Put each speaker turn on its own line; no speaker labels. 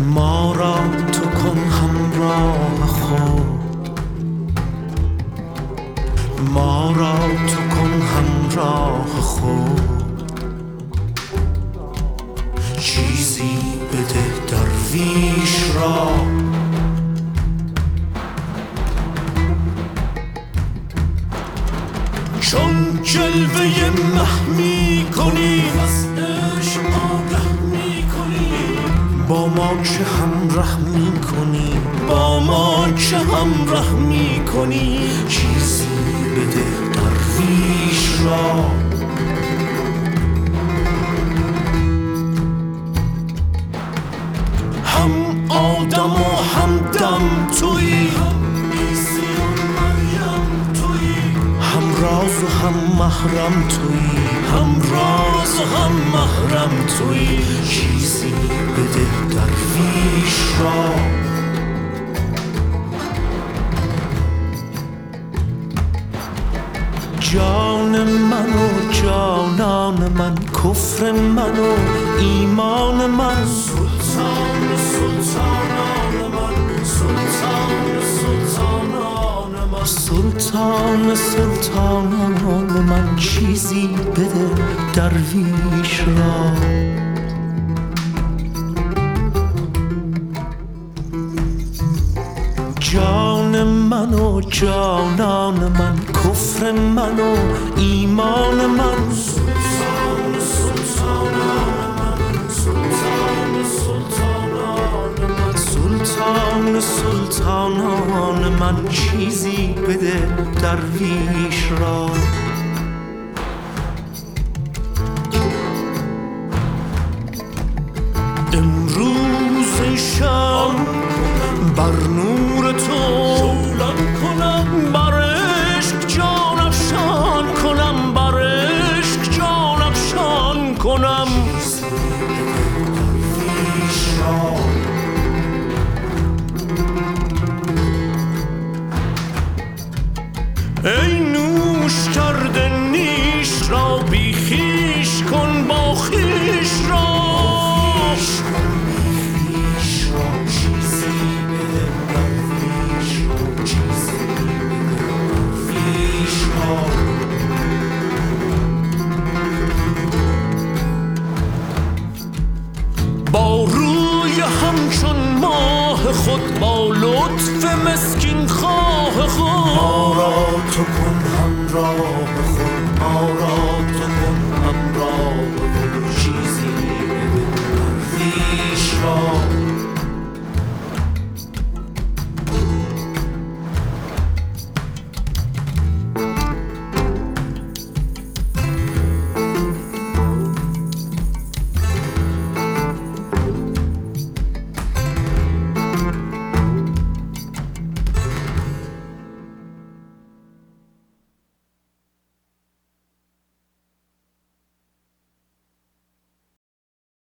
ما را تو کن همراه خود، ما را تو کن همراه خود. چیزی بده درویش را، چون جلوه مه می کنی از عشق آگه می کنی، با ما چه همراه می کنی، با ما چه همراه می کنی. چیزی بده درویش را، هم آدم و هم دم تویی، هم راز و هم محرم تویی، هم راز و هم محرم تویی. چیزی بده درویش را، جان من و جانان من، کفر من و ایمان من، سلطان سلطانان من، سلطان سلطانان من، سلطان سلطانان من. چیزی بده درویش را، جان من و جانان من، کفر من و ایمان من، سلطان سلطانان من، سلطان سلطانان من، سلطان سلطانان من. چیزی بده درویش را، امروز شام بر نور تو جولان کنم، بر عشق جان افشان کنم، بر عشق جان افشان کنم. ای نوش کرده نیش را، بی خویش کن با خویش را، با روی همچون ماه خود، با لطف مسکین خواه خود. ما را تو کن همراه خود، ما را تو کن همراه خود. چیزی بده درویش را،